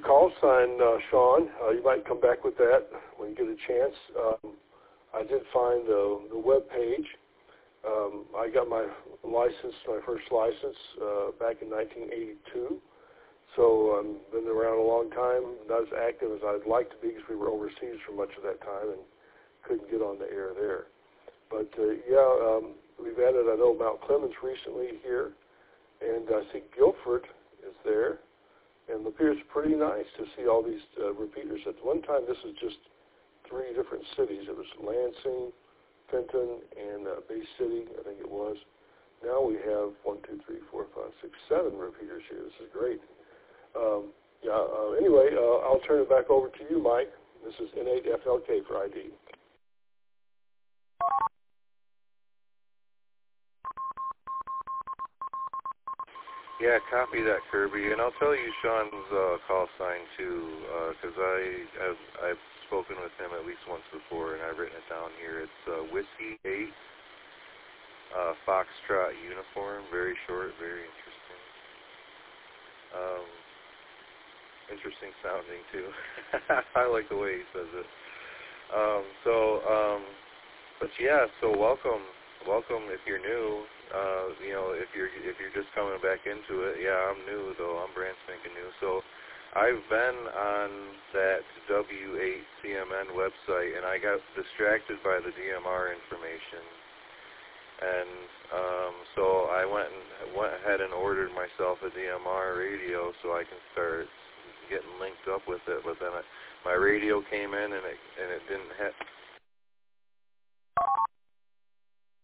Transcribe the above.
call sign, Sean. You might come back with that when you get a chance. I did find the web page. I got my license, my first license, back in 1982. So I've been around a long time, not as active as I'd like to be because we were overseas for much of that time and couldn't get on the air there. But, we've added, I know, Mount Clemens recently here, and I see Guilford is there. And it appears pretty nice to see all these repeaters. At one time, this was just 3 different cities. It was Lansing, Fenton, and Bay City, I think it was. Now we have 7 repeaters here. This is great. Anyway, I'll turn it back over to you, Mike. This is N8FLK for ID. Yeah, copy that, Kirby. And I'll tell you Sean's call sign, too, because I've spoken with him at least once before, and I've written it down here. It's Whiskey 8, Foxtrot Uniform. Very short, very interesting. Interesting sounding, too. I like the way he says it. So welcome. Welcome if you're new. If you're just coming back into it, I'm new though. I'm brand spanking new. So I've been on that W8CMN website, and I got distracted by the DMR information, and so I went ahead and ordered myself a DMR radio so I can start getting linked up with it. But then my radio came in, and it didn't